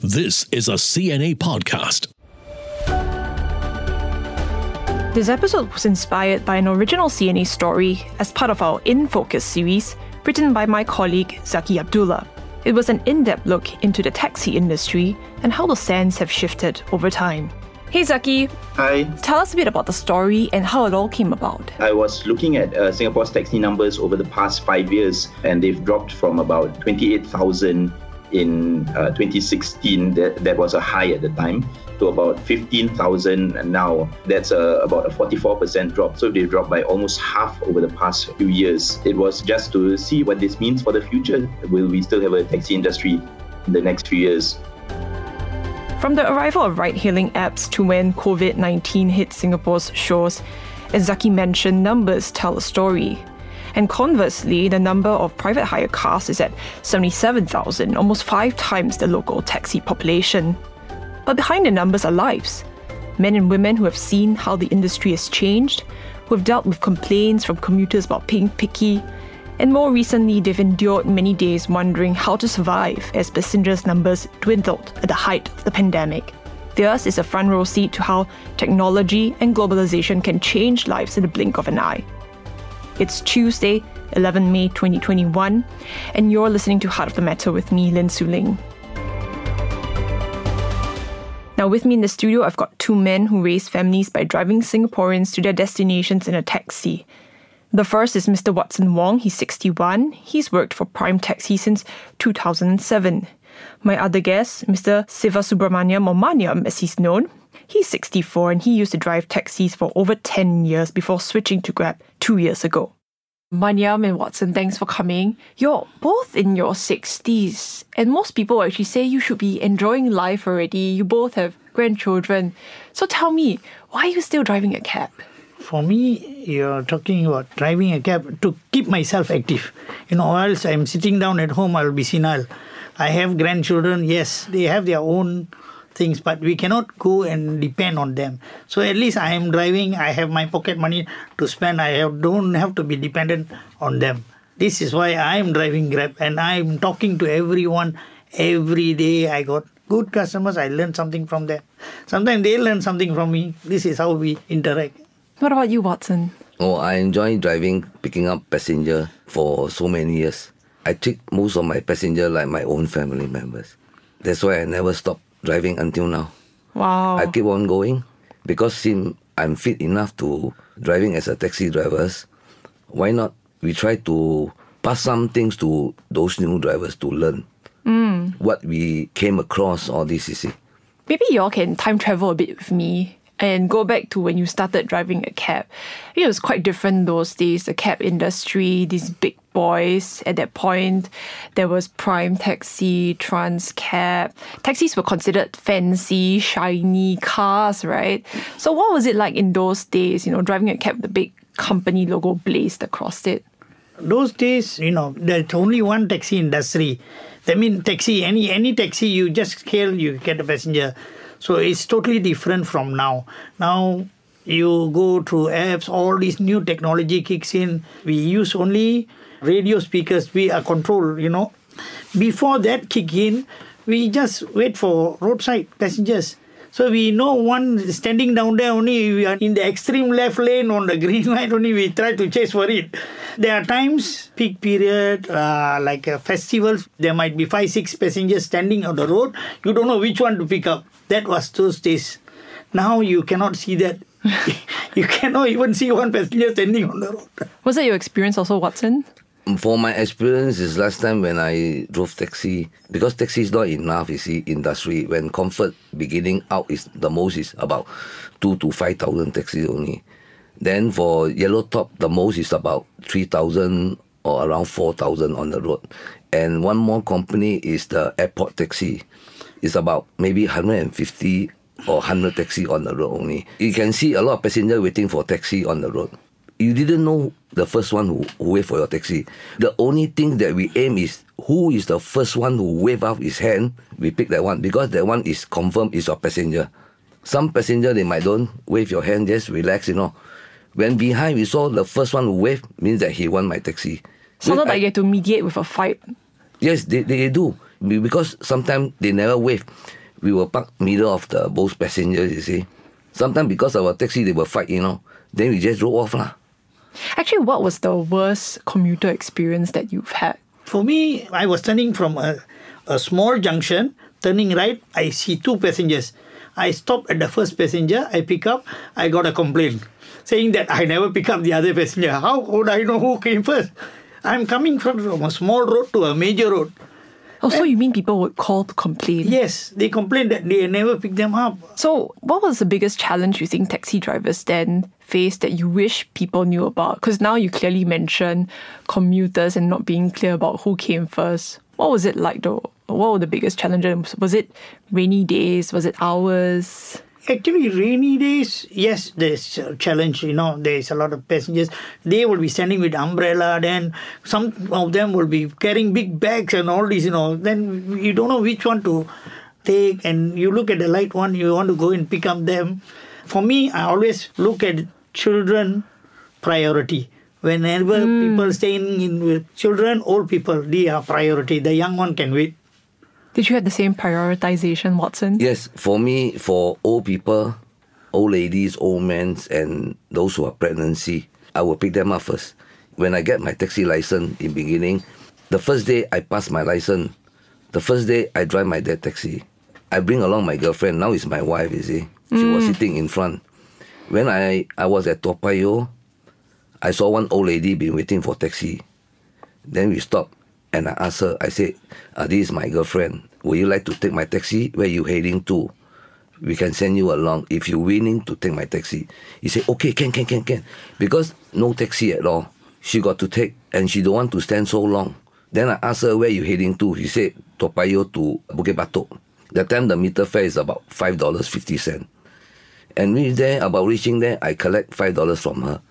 This is a CNA podcast. This episode was inspired by an original CNA story as part of our In Focus series, written by my colleague Zaki Abdullah. It was an in-depth look into the taxi industry and how the sands have shifted over time. Hey Zaki. Hi. Tell us a bit about the story and how it all came about. I was looking at Singapore's taxi numbers over the past 5 years, and they've dropped from about 28,000 in 2016, that was a high at the time, to about 15,000 now. That's about a 44% drop. So they dropped by almost half over the past few years. It was just to see what this means for the future. Will we still have a taxi industry in the next few years? From the arrival of ride-hailing apps to when COVID-19 hit Singapore's shores, as Zaki mentioned, numbers tell a story. And conversely, the number of private hire cars is at 77,000, almost 5 times the local taxi population. But behind the numbers are lives. Men and women who have seen how the industry has changed, who have dealt with complaints from commuters about being picky, and more recently, they've endured many days wondering how to survive as passengers' numbers dwindled at the height of the pandemic. Theirs is a front row seat to how technology and globalization can change lives in the blink of an eye. It's Tuesday, 11 May 2021, and you're listening to Heart of the Matter with me, Lin Su-Ling. Now with me in the studio, I've got 2 men who raise families by driving Singaporeans to their destinations in a taxi. The first is Mr. Watson Wong. He's 61. He's worked for Prime Taxi since 2007. My other guest, Mr. Sivasubramaniam, or Maniam as he's known. He's 64 and he used to drive taxis for over 10 years before switching to Grab 2 years ago. Maniam and Watson, thanks for coming. You're both in your 60s and most people actually say you should be enjoying life already. You both have grandchildren. So tell me, why are you still driving a cab? For me, you're talking about driving a cab to keep myself active. Or else I'm sitting down at home, I'll be senile. I have grandchildren, yes, they have their own things, but we cannot go and depend on them. So at least I am driving, I have my pocket money to spend, don't have to be dependent on them. This is why I am driving Grab and I am talking to everyone every day. I got good customers, I learn something from them. Sometimes they learn something from me. This is how we interact. What about you, Watson? I enjoy driving, picking up passenger for so many years. I treat most of my passenger like my own family members. That's why I never stop driving until now. Wow. I keep on going because since I'm fit enough to driving as a taxi driver, why not we try to pass some things to those new drivers to learn what we came across all this, you see. Maybe y'all can time travel a bit with me and go back to when you started driving a cab. It was quite different those days, the cab industry, these big boys. At that point, there was Prime Taxi, Transcab. Taxis were considered fancy, shiny cars, right? So what was it like in those days, driving a cab with the big company logo blazed across it? Those days, there's only one taxi industry. That means taxi, any taxi, you just hail, you get a passenger. So it's totally different from now. Now you go through apps, all this new technology kicks in. We use only radio speakers. We are controlled, Before that kick in, we just wait for roadside passengers. So we know one standing down there only, we are in the extreme left lane on the green light only, we try to chase for it. There are times, peak period, like festivals, there might be 5-6 passengers standing on the road. You don't know which one to pick up. That was those days. Now you cannot see that. You cannot even see one passenger standing on the road. Was that your experience also, Watson? For my experience is last time when I drove taxi, because taxi is not enough, you see, industry. When comfort beginning out is the most is about 2,000 to 5,000 taxis only. Then for yellow top, the most is about 3,000 or around 4,000 on the road. And one more company is the airport taxi. It's about maybe 150 or 100 taxi on the road only. You can see a lot of passengers waiting for taxi on the road. You didn't know the first one who wait for your taxi. The only thing that we aim is who is the first one who wave up his hand, we pick that one because that one is confirmed is your passenger. Some passenger, they might don't wave your hand, just relax, When behind we saw the first one who wave, means that he want my taxi. Sounded like you had to mediate with a fight. Yes, they do. Because sometimes they never wave. We will park middle of the both passengers, you see. Sometimes because of our taxi, they will fight, Then we just drove off lah. Actually, what was the worst commuter experience that you've had? For me, I was turning from a small junction, turning right, I see two passengers. I stop at the first passenger, I pick up, I got a complaint saying that I never pick up the other passenger. How would I know who came first? I'm coming from a small road to a major road. Oh, so you mean people would call to complain? Yes, they complained that they never picked them up. So what was the biggest challenge you think taxi drivers then faced that you wish people knew about? Because now you clearly mention commuters and not being clear about who came first. What was it like though? What were the biggest challenges? Was it rainy days? Was it hours? Actually, rainy days, yes, there's a challenge, there's a lot of passengers. They will be standing with umbrella, then some of them will be carrying big bags and all this, Then you don't know which one to take, and you look at the light one, you want to go and pick up them. For me, I always look at children priority. Whenever people staying in with children, old people, they are priority. The young one can wait. Did you have the same prioritization, Watson? Yes, for me, for old people, old ladies, old men, and those who are pregnancy, I will pick them up first. When I get my taxi license in beginning, the first day I pass my license, the first day I drive my dad taxi. I bring along my girlfriend, now it's my wife, you see. She was sitting in front. When I was at Toa Payoh, I saw one old lady been waiting for taxi. Then we stopped. And I asked her, I said, this is my girlfriend. Would you like to take my taxi? Where you heading to? We can send you along if you're willing to take my taxi. He said, okay, can. Because no taxi at all. She got to take and she don't want to stand so long. Then I asked her, where you heading to? She said, Toa Payoh to Bukit Batok. That time the meter fare is about $5.50. And reaching there, I collect $5 from her.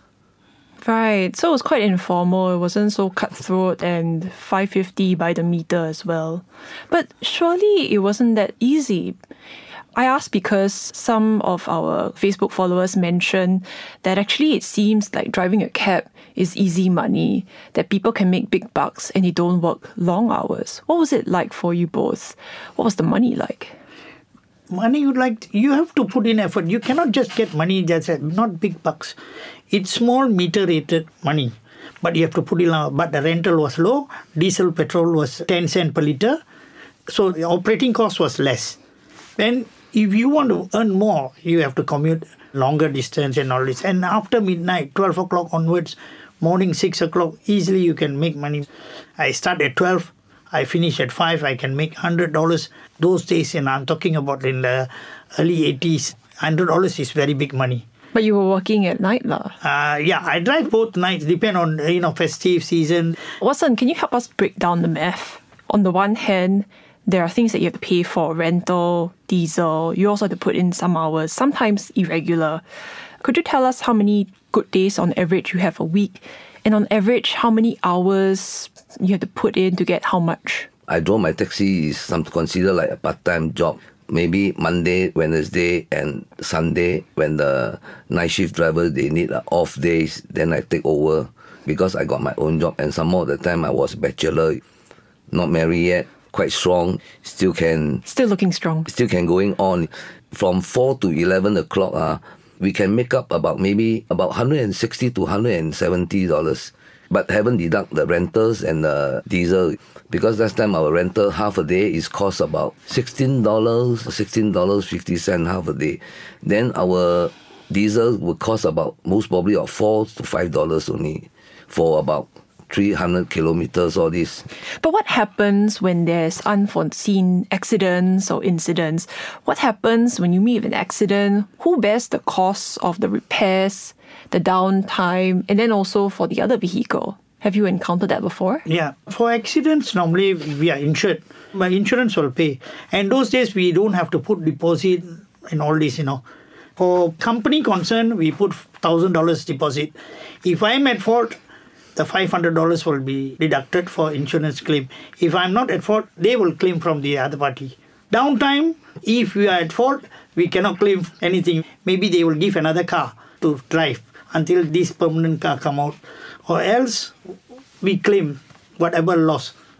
Right, so it was quite informal. It wasn't so cutthroat and $5.50 by the meter as well. But surely it wasn't that easy. I asked because some of our Facebook followers mentioned that actually it seems like driving a cab is easy money, that people can make big bucks and they don't work long hours. What was it like for you both? What was the money like? Money, you have to put in effort. You cannot just get money that's not big bucks. It's small meter rated money, but you have to put in. But the rental was low. Diesel petrol was 10 cents per litre, so the operating cost was less. Then, if you want to earn more, you have to commute longer distance and all this. And after midnight, 12 o'clock onwards, morning 6 o'clock, easily you can make money. I start at 12. I finish at 5, I can make $100. Those days, and I'm talking about in the early 80s, $100 is very big money. But you were working at night lah. Yeah, I drive both nights, depend on, festive season. Watson, can you help us break down the math? On the one hand, there are things that you have to pay for, rental, diesel. You also have to put in some hours, sometimes irregular. Could you tell us how many good days on average you have a week? And on average, how many hours you have to put in to get how much? I drove my taxi is considered like a part-time job. Maybe Monday, Wednesday, and Sunday, when the night shift drivers, they need off days, then I take over because I got my own job. And some more of the time I was bachelor, not married yet, quite strong, still looking strong. Still can going on. From 4 to 11 o'clock, we can make up about $160 to $170. But haven't deduct the rentals and the diesel. Because last time our rental half a day is cost about $16.50 half a day. Then our diesel would cost about most probably of $4 to $5 only for about 300 kilometers, all this. But what happens when there's unforeseen accidents or incidents? What happens when you meet with an accident? Who bears the costs of the repairs, the downtime, and then also for the other vehicle? Have you encountered that before? Yeah. For accidents, normally we are insured. My insurance will pay. And those days, we don't have to put deposit and all this, For company concern, we put $1,000 deposit. If I'm at fault, the $500 will be deducted for insurance claim. If I'm not at fault, they will claim from the other party. Downtime, if we are at fault, we cannot claim anything. Maybe they will give another car to drive until this permanent car come out. Or else, we claim whatever loss.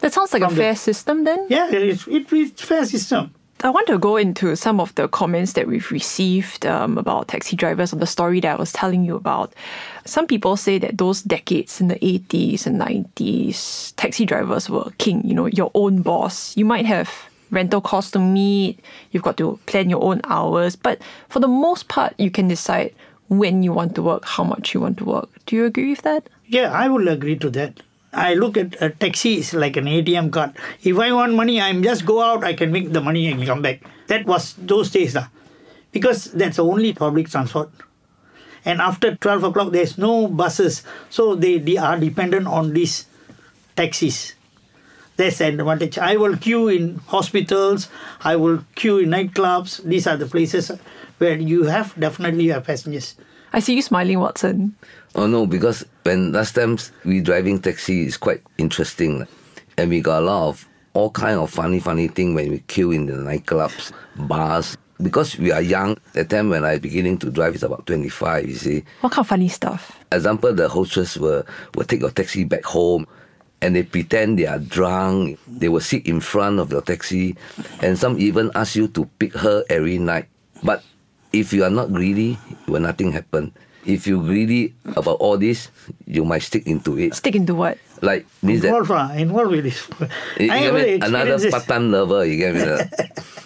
That sounds like a fair system then. Yeah, it's fair system. I want to go into some of the comments that we've received about taxi drivers on the story that I was telling you about. Some people say that those decades in the 80s and 90s, taxi drivers were king, your own boss. You might have rental costs to meet, you've got to plan your own hours, but for the most part, you can decide when you want to work, how much you want to work. Do you agree with that? Yeah, I will agree to that. I look at a taxi is like an ATM card. If I want money, I just go out, I can make the money and come back. That was those days. Because that's the only public transport. And after 12 o'clock, there's no buses. So they are dependent on these taxis. That's the advantage. I will queue in hospitals. I will queue in nightclubs. These are the places where you definitely have passengers. I see you smiling, Watson. Oh no, because when last times we driving taxi is quite interesting. And we got a lot of all kind of funny thing when we queue in the nightclubs, bars. Because we are young, the time when I beginning to drive is about 25, you see. What kind of funny stuff? Example, the hostess will take your taxi back home and they pretend they are drunk. They will sit in front of your taxi and some even ask you to pick her every night. But if you are not greedy, will nothing happen. If you greedy about all this, you might stick into it. Stick into what? Like means involved with this. Another part-time lover, you get me?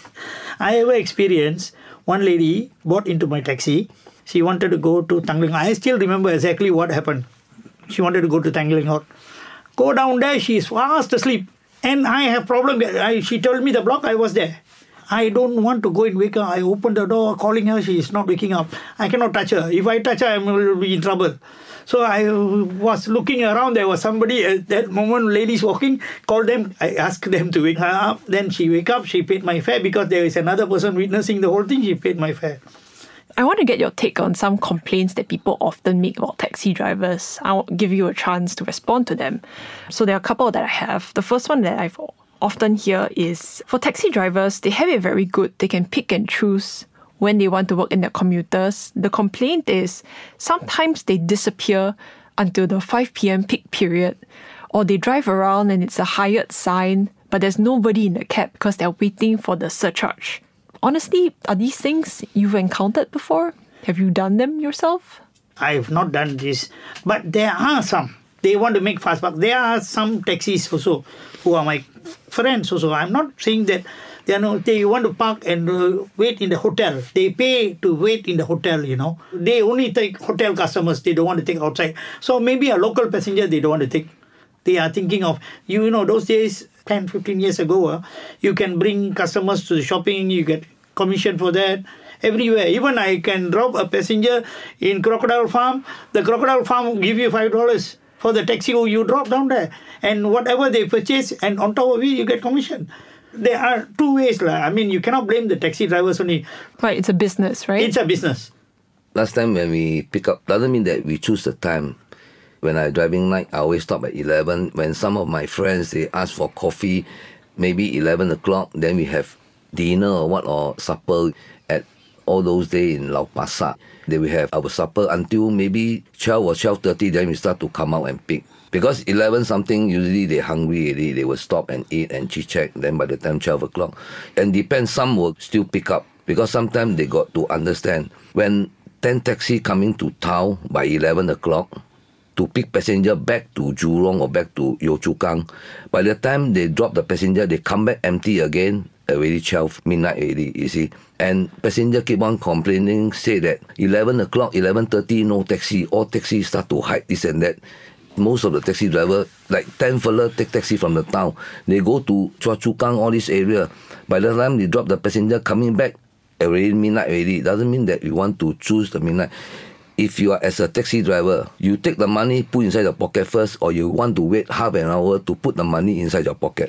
I ever experienced one lady bought into my taxi. She wanted to go to Tanglin. I still remember exactly what happened. She wanted to go to Tanglin Halt. Go down there, she is fast asleep. And I have problem. She told me the block, I was there. I don't want to go and wake her. I opened the door, calling her. She is not waking up. I cannot touch her. If I touch her, I will be in trouble. So I was looking around. There was somebody at that moment, ladies walking, called them. I asked them to wake her up. Then she wake up. She paid my fare because there is another person witnessing the whole thing. She paid my fare. I want to get your take on some complaints that people often make about taxi drivers. I'll give you a chance to respond to them. So there are a couple that I have. The first one that I've often hear is for taxi drivers, they have it very good. They can pick and choose when they want to work in their commuters. The complaint is sometimes they disappear until the 5 p.m. peak period, or they drive around and it's a hired sign, but there's nobody in the cab because they're waiting for the surcharge. Honestly, are these things you've encountered before? Have you done them yourself? I have not done this, but there are some. They want to make fast buck. There are some taxis also who are my friends also. I'm not saying that they want to park and wait in the hotel. They pay to wait in the hotel, They only take hotel customers. They don't want to take outside. So maybe a local passenger they don't want to take. They are thinking of, those days, 10, 15 years ago, you can bring customers to the shopping. You get commission for that. Everywhere. Even I can drop a passenger in Crocodile Farm. The Crocodile Farm will give you $5 for the taxi you drop down there. And whatever they purchase, and on top of it, you get commission. There are two ways. You cannot blame the taxi drivers only. Right, it's a business, right? It's a business. Last time when we pick up, doesn't mean that we choose the time. When I'm driving night, I always stop at 11. When some of my friends, they ask for coffee, maybe 11 o'clock, then we have dinner or supper at all those days in Lau Pa Sat. Then we have our supper until maybe 12 or 12:30, then we start to come out and pick. Because 11 something, usually they're hungry already. They will stop and eat and chit-chat. Then by the time 12 o'clock. And depends, some will still pick up. Because sometimes they got to understand. When 10 taxi coming to town by 11 o'clock, to pick passenger back to Jurong or back to Yio Chu Kang, by the time they drop the passenger, they come back empty again, already 12 midnight already, you see. And passenger keep on complaining, say that 11 o'clock, 11:30, no taxi. All taxis start to hide this and that. Most of the taxi driver, like 10 fella take taxi from the town. They go to Chua Chu Kang, all this area. By the time they drop the passenger coming back, already midnight already. Doesn't mean that you want to choose the midnight. If you are as a taxi driver, you take the money, put inside your pocket first, or you want to wait half an hour to put the money inside your pocket.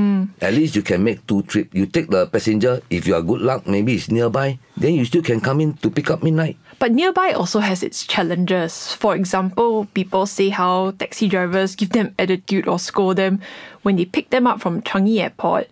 At least you can make 2 trips. You take the passenger, if you are good luck, maybe it's nearby, then you still can come in to pick up midnight. But nearby also has its challenges. For example, people say how taxi drivers give them attitude or scold them when they pick them up from Changi Airport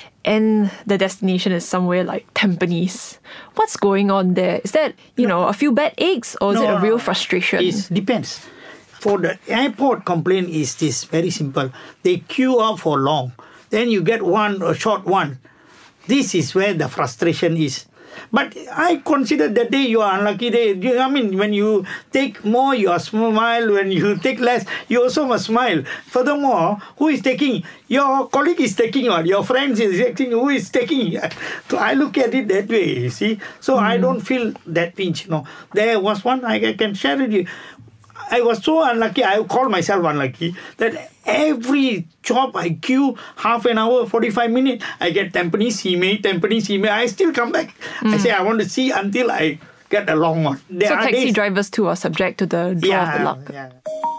and the destination is somewhere like Tampines. What's going on there? Is that, a few bad eggs or is it a real frustration? It depends. For the airport complaint is this, very simple. They queue up for long. Then you get a short one. This is where the frustration is. But I consider that day you are unlucky day. When you take more, you are smile. When you take less, you also must smile. Furthermore, who is taking? Your colleague is taking, or your friends is taking. Who is taking? So I look at it that way, you see. So I don't feel that pinch. There was one I can share with you. I was so unlucky, I call myself unlucky, that every job I queue half an hour, 45 minutes, I get Tampines email, I still come back. I say I want to see until I get a long one. So taxi drivers too are subject to the draw of the luck. Yeah.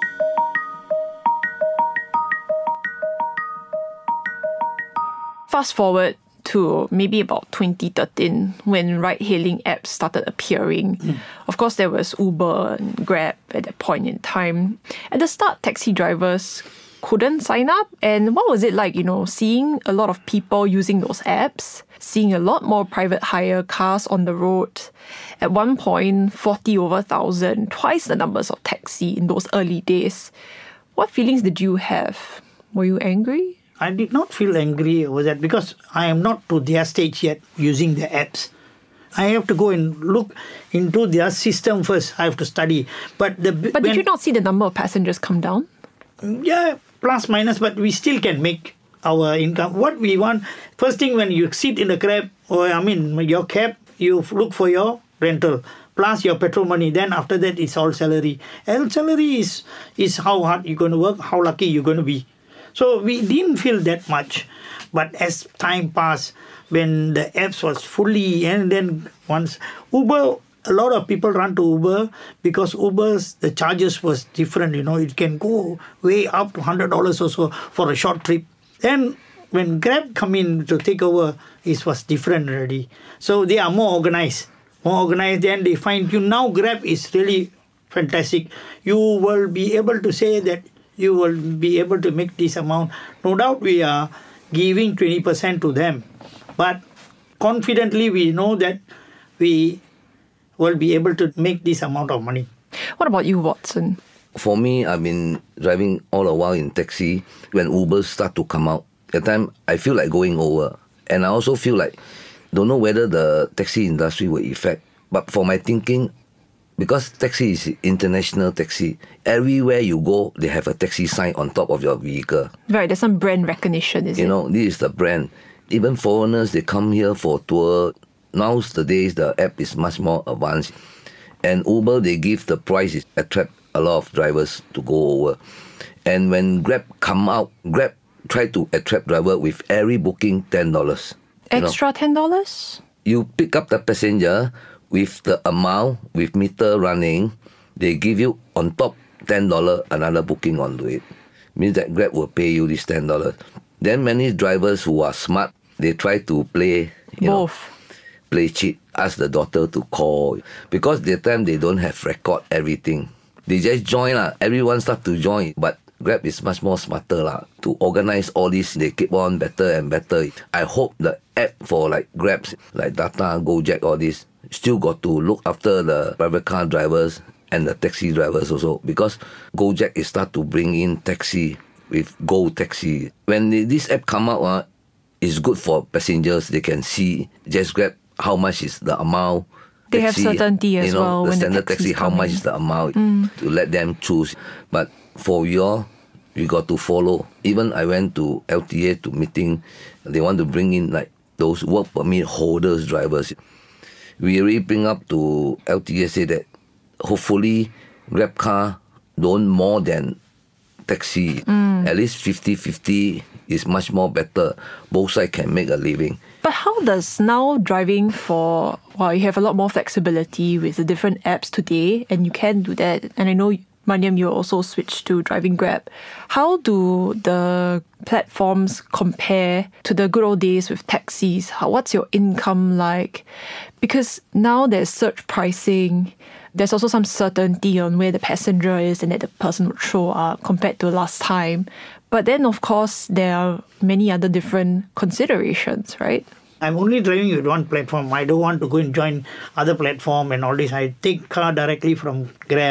Fast forward to maybe about 2013 when ride-hailing apps started appearing. Of course, there was Uber and Grab at that point in time. At the start, taxi drivers couldn't sign up. And what was it like, seeing a lot of people using those apps, seeing a lot more private hire cars on the road? At one point, 40 over 1,000, twice the numbers of taxi in those early days. What feelings did you have? Were you angry? I did not feel angry over that because I am not to their stage yet using the apps. I have to go and look into their system first. I have to study. But did you not see the number of passengers come down? Yeah, plus minus, but we still can make our income. What we want, first thing when you sit in the cab, your cab, you look for your rental plus your petrol money. Then after that, it's all salary. And salary is how hard you're going to work, how lucky you're going to be. So we didn't feel that much. But as time passed, when the apps was fully, and then once Uber, a lot of people run to Uber because Uber's, the charges was different, it can go way up to $100 or so for a short trip. Then when Grab come in to take over, it was different already. So they are more organized, then they find you. Now Grab is really fantastic. You will be able to say that you will be able to make this amount. No doubt we are giving 20% to them. But confidently we know that we will be able to make this amount of money. What about you, Watson? For me, I've been driving all the while in taxi. When Uber start to come out, at the time I feel like going over. And I also feel like, don't know whether the taxi industry will affect. But for my thinking, because taxi is international taxi, everywhere you go, they have a taxi sign on top of your vehicle. Right, there's some brand recognition, is it? This is the brand. Even foreigners, they come here for tour. Nowadays, the app is much more advanced. And Uber, they give the price, attract a lot of drivers to go over. And when Grab come out, Grab try to attract driver with every booking $10. Extra $10? You pick up the passenger with the amount, with meter running, they give you on top $10 another booking onto it. Means that Grab will pay you this $10. Then many drivers who are smart, they try to play, play cheat, ask the daughter to call. Because the time they don't have record everything. They just join, everyone start to join. But Grab is much more smarter to organize all this. They keep on better and better. I hope the app for like Grabs, like Data, Gojek, all this, still got to look after the private car drivers and the taxi drivers also, because Gojek is start to bring in taxi with Go Taxi. When this app come out, it's good for passengers. They can see, just Grab, how much is the amount. They taxi, have certainty as well. The when standard the taxi, how much is the amount to let them choose. But for you got to follow. Even I went to LTA to meeting, they want to bring in like those work permit holders drivers. We already bring up to LTA, say that hopefully Grab car don't more than taxi. At least 50-50 is much more better. Both sides can make a living. But how does now driving you have a lot more flexibility with the different apps today, and you can do that. And I know, Maniam, you also switched to driving Grab. How do the platforms compare to the good old days with taxis? What's your income like? Because now there's surge pricing. There's also some certainty on where the passenger is and that the person would show up compared to last time. But then, of course, there are many other different considerations, right? I'm only driving with one platform. I don't want to go and join other platform and all this. I take car directly from Grab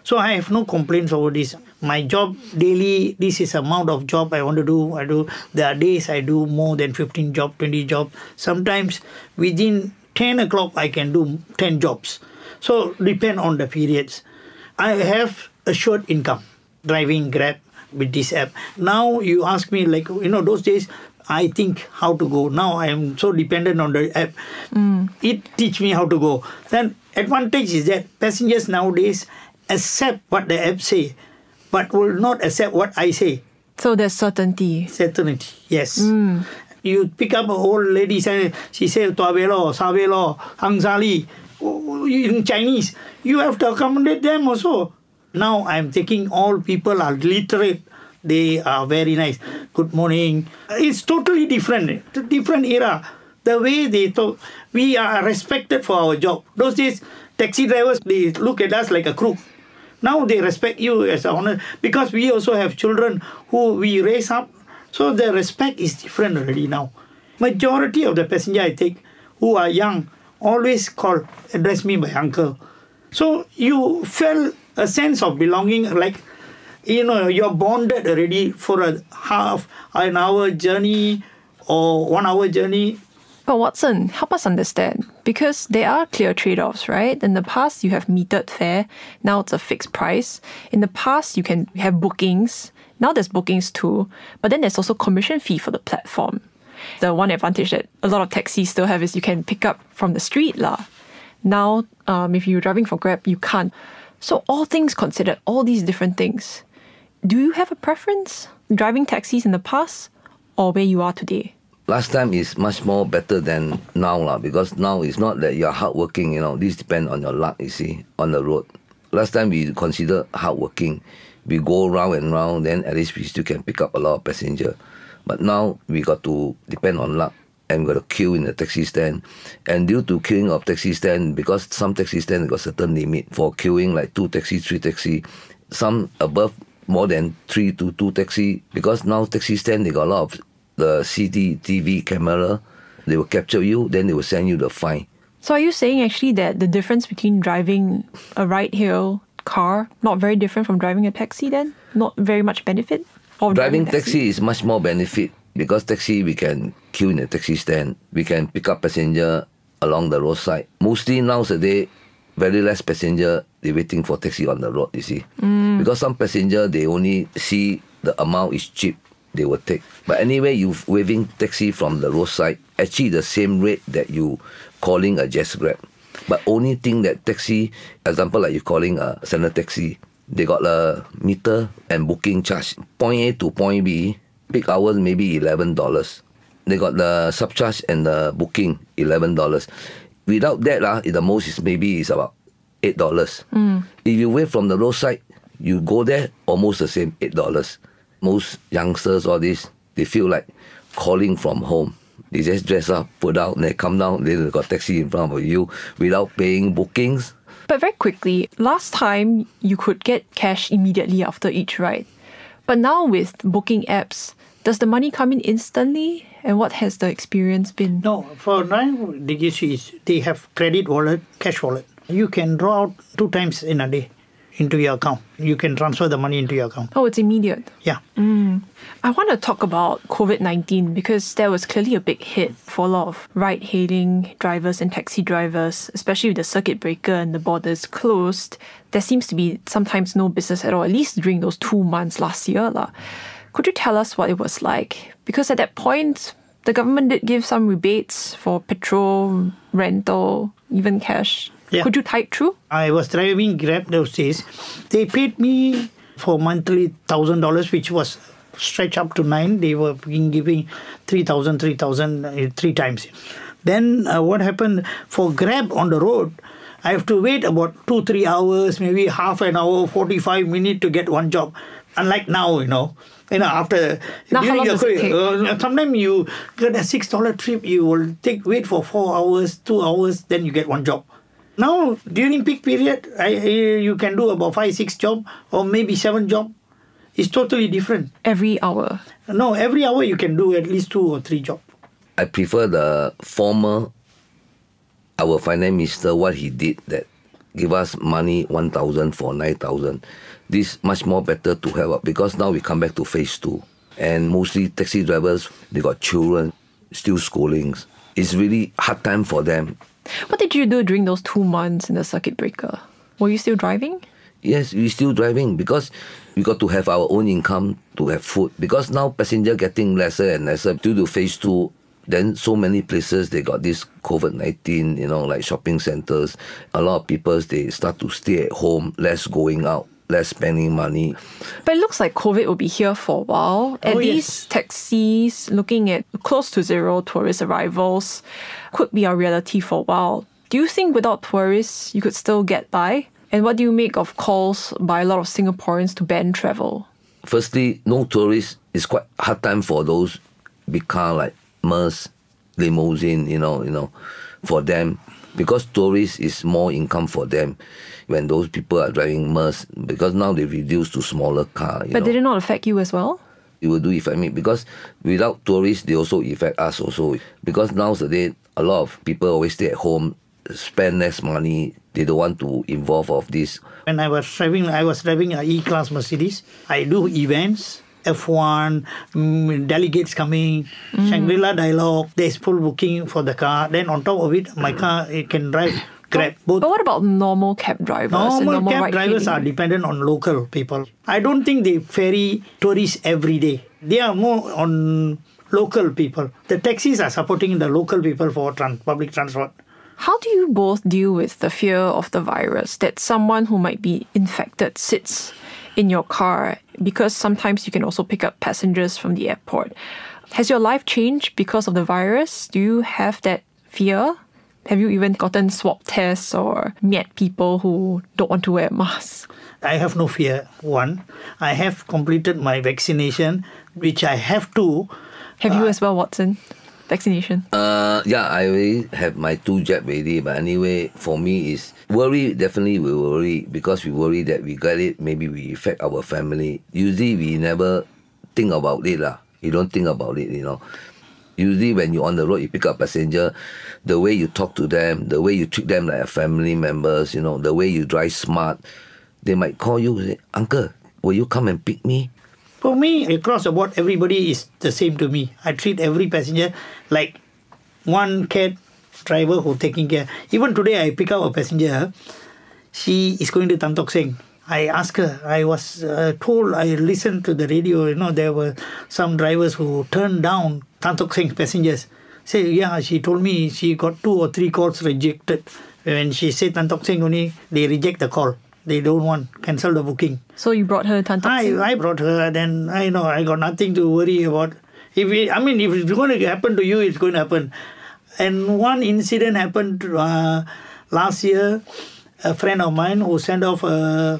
So I have no complaints over this. My job daily, this is amount of job I want to do. There are days I do more than 15 job, 20 job. Sometimes within 10 o'clock I can do 10 jobs. So depend on the periods. I have assured income driving Grab with this app. Now you ask me those days I think how to go. Now I am so dependent on the app. It teach me how to go. Then advantage is that passengers nowadays accept what the app say, but will not accept what I say. So there's certainty. Certainty, yes. You pick up an old lady, she says, Tua Velo, Sa Velo, Hang Sali, in Chinese. You have to accommodate them also. Now I'm taking all people are literate. They are very nice. Good morning. It's totally different. It's a different era. The way they talk, we are respected for our job. Those days, taxi drivers, they look at us like a crook. Now they respect you as an honor because we also have children who we raise up. So the respect is different already now. Majority of the passenger I take who are young always address me by uncle. So you feel a sense of belonging, like, you're bonded already for a half an hour journey or 1 hour journey. But Watson, help us understand, because there are clear trade-offs, right? In the past, you have metered fare. Now it's a fixed price. In the past, you can have bookings. Now there's bookings too. But then there's also commission fee for the platform. The one advantage that a lot of taxis still have is you can pick up from the street lah. Now, if you're driving for Grab, you can't. So all things considered, all these different things, do you have a preference driving taxis in the past or where you are today? Last time is much more better than now lah, because now it's not that you're hardworking, this depends on your luck, you see, on the road. Last time we consider hardworking. We go round and round, then at least we still can pick up a lot of passenger. But now we got to depend on luck, and we got to queue in the taxi stand. And due to queuing of taxi stand, because some taxi stand got certain limit for queuing, like 2 taxi, 3 taxi, some above more than 3 to 2 taxi, because now taxi stand, they got a lot of the CCTV camera. They will capture you, then they will send you the fine. So are you saying actually that the difference between driving a ride-hail car, not very different from driving a taxi then? Not very much benefit? Of driving taxi is much more benefit, because taxi we can queue in the taxi stand. We can pick up passenger along the roadside. Mostly nowadays, very less passenger, they waiting for taxi on the road, you see. Because some passenger, they only see the amount is cheap, they will take. But anyway, you waving taxi from the roadside, actually the same rate that you calling a Just Grab. But only thing that taxi, example like you calling a standard taxi, they got a meter and booking charge. Point A to point B, peak hours maybe $11. They got the subcharge and the booking $11. Without that, the most is maybe is about $8. If you wait from the roadside, you go there, almost the same, $8. Most youngsters, all this, they feel like calling from home. They just dress up, put out, and they come down, they got taxi in front of you without paying bookings. But very quickly, last time you could get cash immediately after each ride. But now with booking apps, does the money come in instantly? And what has the experience been? No, for now, they have credit wallet, cash wallet. You can draw out 2 times in a day into your account. You can transfer the money into your account. Oh, it's immediate. Yeah. I want to talk about COVID-19 because there was clearly a big hit for a lot of ride-hailing drivers and taxi drivers, especially with the circuit breaker and the borders closed. There seems to be sometimes no business at all, at least during those 2 months last year. Could you tell us what it was like? Because at that point, the government did give some rebates for petrol, rental, even cash. Yeah. Could you type through? I was driving Grab those days. They paid me for monthly $1,000, which was stretched up to 9. They were giving 3,000, 3 times. Then what happened for Grab on the road, I have to wait about 2-3 hours, maybe half an hour, 45 minutes to get one job. Unlike now, after now how long does it take? Sometimes you get a $6 trip, you will wait for 4 hours, 2 hours, then you get one job. Now, during peak period, you can do about 5-6 jobs or maybe 7 jobs. It's totally different. Every hour? No, every hour you can do at least 2 or 3 jobs. I prefer the former, our finance minister, what he did, that give us money 1,000 for 9,000. This much more better to help out because now we come back to phase 2. And mostly taxi drivers, they got children, still schooling. It's really hard time for them. What did you do during those 2 months in the circuit breaker? Were you still driving? Yes, we still driving because we got to have our own income to have food. Because now passenger getting lesser and lesser due to phase 2. Then so many places, they got this COVID-19, like shopping centers. A lot of people, they start to stay at home, less going out, less spending money. But it looks like COVID will be here for a while. And these taxis, looking at close to zero tourist arrivals, could be our reality for a while. Do you think without tourists, you could still get by? And what do you make of calls by a lot of Singaporeans to ban travel? Firstly, no tourists is quite hard time for those big car like Merc, limousine, for them. Because tourists is more income for them when those people are driving Merc, because now they reduce to smaller car. But did it not affect you as well? It will do affect me because without tourists, they also affect us also. Because nowadays, a lot of people always stay at home, spend less money. They don't want to involve of this. When I was driving an E-Class Mercedes. I do events. F1, delegates coming, Shangri-La Dialogue, there's full booking for the car. Then on top of it, my car, it can drive Grab. Both. But what about normal cab drivers? Normal cab drivers are dependent on local people. I don't think they ferry tourists every day. They are more on local people. The taxis are supporting the local people for public transport. How do you both deal with the fear of the virus, that someone who might be infected sits in your car? Because sometimes you can also pick up passengers from the airport. Has your life changed because of the virus? Do you have that fear? Have you even gotten swab tests or met people who don't want to wear a mask? I have no fear. One, I have completed my vaccination, which I have to. Have you as well, Watson? Vaccination? Yeah, I already have my 2 jab already. But anyway, for me is worry. Definitely we worry because we worry that we get it. Maybe we affect our family. Usually we never think about it lah. You don't think about it, Usually when you're on the road, you pick up passenger, the way you talk to them, the way you treat them like a family members, the way you drive smart. They might call you and say, "Uncle, will you come and pick me?" For me, across the board, everybody is the same to me. I treat every passenger like one cab driver who taking care. Even today, I pick up a passenger. She is going to Tan Tock Seng. I asked her, I was told, I listened to the radio, there were some drivers who turned down Tan Tock Seng passengers. She told me she got 2 or 3 calls rejected. When she said Tan Tock Seng only, they reject the call. They don't want, cancel the booking. So you brought her Tan Tock Seng? I brought her, then I got nothing to worry about. If it's going to happen to you, it's going to happen. And one incident happened last year. A friend of mine who sent off a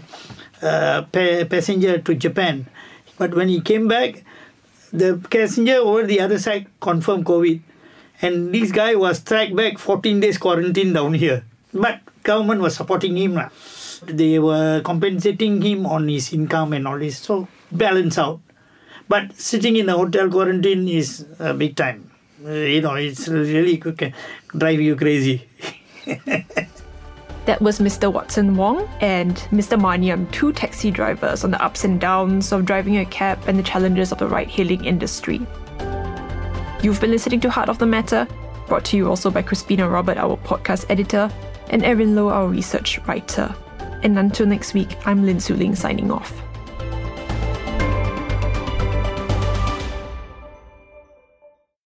passenger to Japan. But when he came back, the passenger over the other side confirmed COVID. And this guy was tracked back 14 days quarantine down here. But government was supporting him. They were compensating him on his income and all this. So balance out. But sitting in a hotel quarantine is a big time. It's really can drive you crazy. That was Mr. Watson Wong and Mr. Maniam, 2 taxi drivers on the ups and downs of driving a cab and the challenges of the ride-hailing industry. You've been listening to Heart of the Matter, brought to you also by Crispina Robert, our podcast editor, and Erin Low, our research writer. And until next week, I'm Lin Su Ling signing off.